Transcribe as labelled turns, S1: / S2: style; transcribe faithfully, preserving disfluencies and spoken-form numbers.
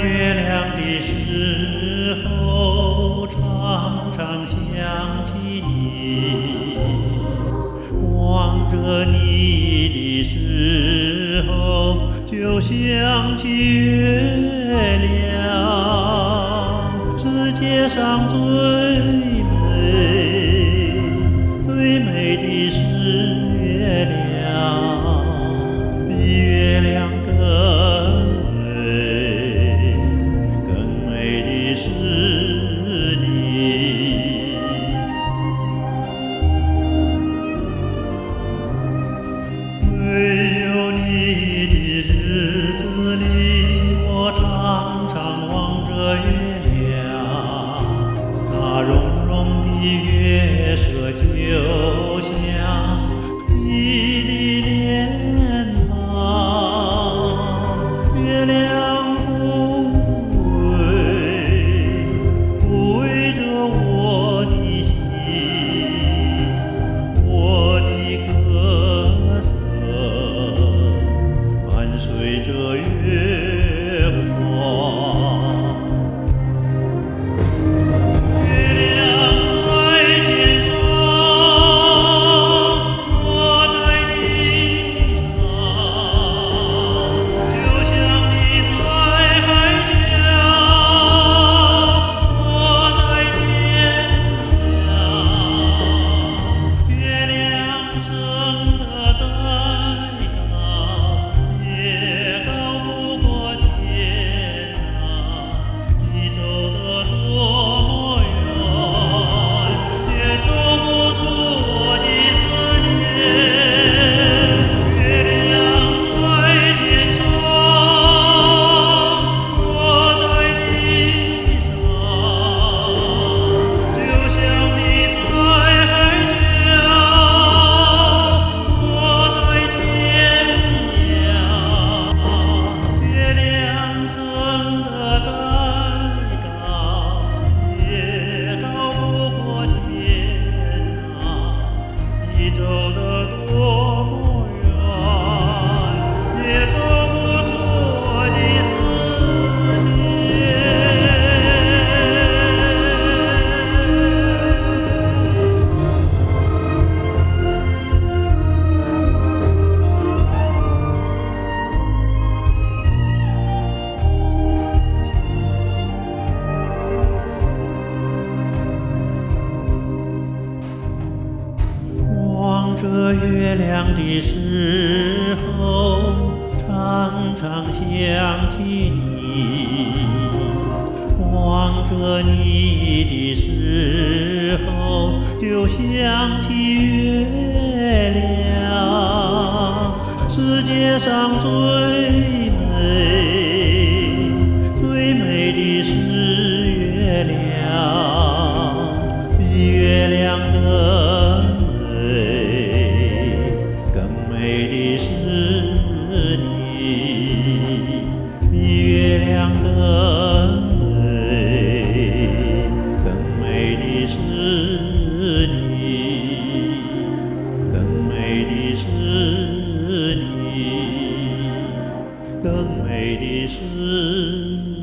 S1: 月亮的时候，常常想起你；望着你的时候，就想起月亮。世界上最美、最美的是月亮，比月亮更美，更美的是你。没有你的日子里，我常常望着月亮，那融融的月色就像你的脸庞。月亮抚慰抚慰着我的心，我的歌声伴随着月光。月亮在天上，我在地上，就像你在海角，我在天涯。月亮升得再高，也高不过天堂。你走得多么远，也走不出我的思念。月亮在天上，我在地上，就像你在海角，我在天涯。月亮升得再高，也高不过天堂。你走得多么远，也走不出我的思念。望着月亮的时候，常常想起你；望着你的时候，就想起月亮。世界上最美、最美的是月亮，比月亮更美，更美的是你。比月亮更美，更美的是你，更美的是你，更美的是